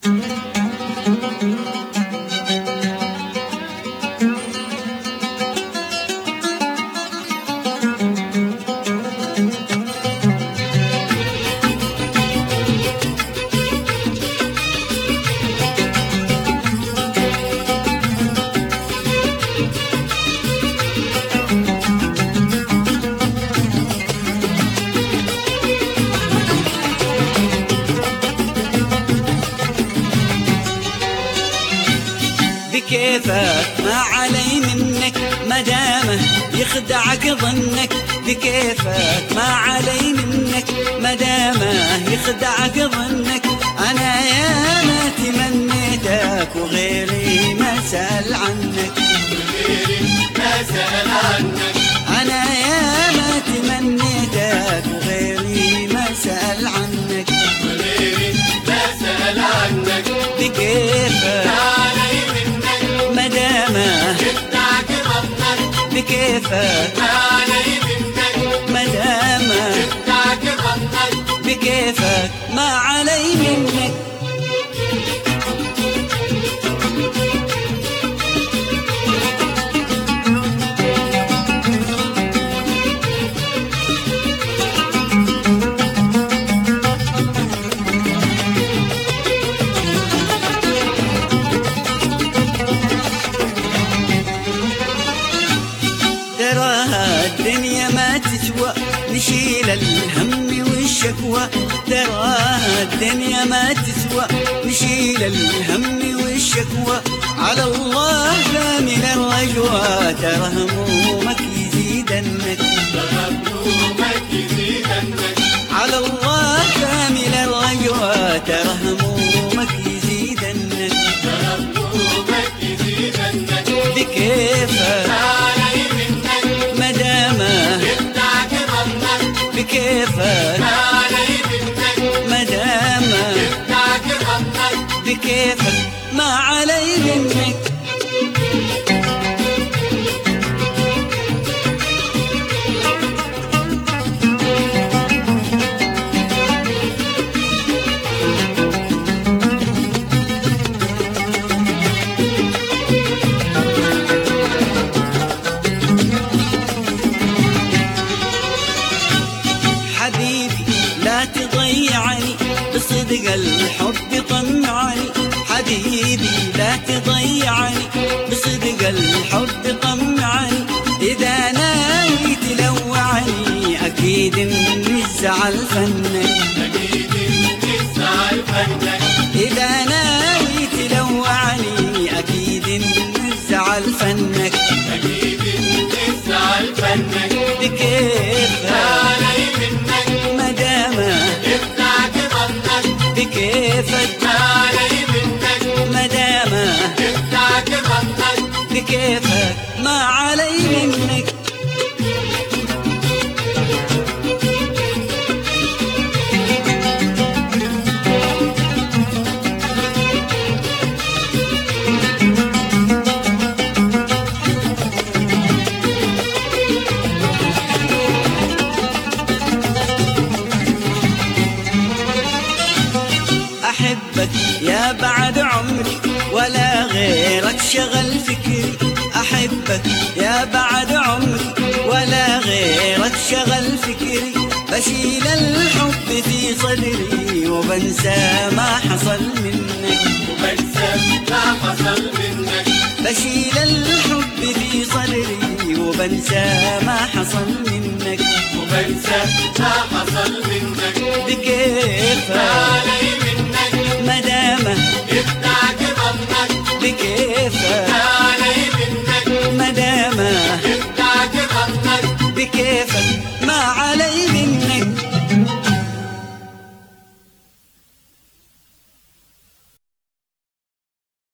بكيفك ما علي منك مدامه يخدعك ظنك، بكيفك ما علي منك مدامه يخدعك ظنك. أنا يا ما تمنيتك وغيري ما سأل عنك، أنا يا ما تمنيتك وغيري ما سأل عنك، بكيفك مدامه بكيفك مدامه بكيفك ما علي منك. تراها الدنيا ما تسوى نشيل الهم والشكوى، تراها الدنيا ما تسوى نشيل الهم والشكوى. على الله كامل الرجوى ترى همومك يزيدنك، على الله كامل الرجوى ترى همومك يزيدنك، بكيفك مدامه بكيفك مدامه بكيفك ما علي منك. حبيبي لا تضيعني بصدق الحب طمعني، حبيبي لا تضيعني بصدق الحب طمعني. إذا ناوي تلوعني أكيد إني الزعل فنك، إذا ناوي تلوعني أكيد إني الزعل فنك، بكيفك مدامه بكيفك مدامه بكيفك ما علي منك. أحبك يا بعد عمري ولا غيرك شغل فكري، أحبك يا بعد عمري ولا غيرك شغل فكري. بشيل الحب في صدري وبنسى ما حصل منك، بشيل الحب في صدري وبنسى ما حصل منك، بكيفك مدامه بكيفك مدامه بكيفك ما علي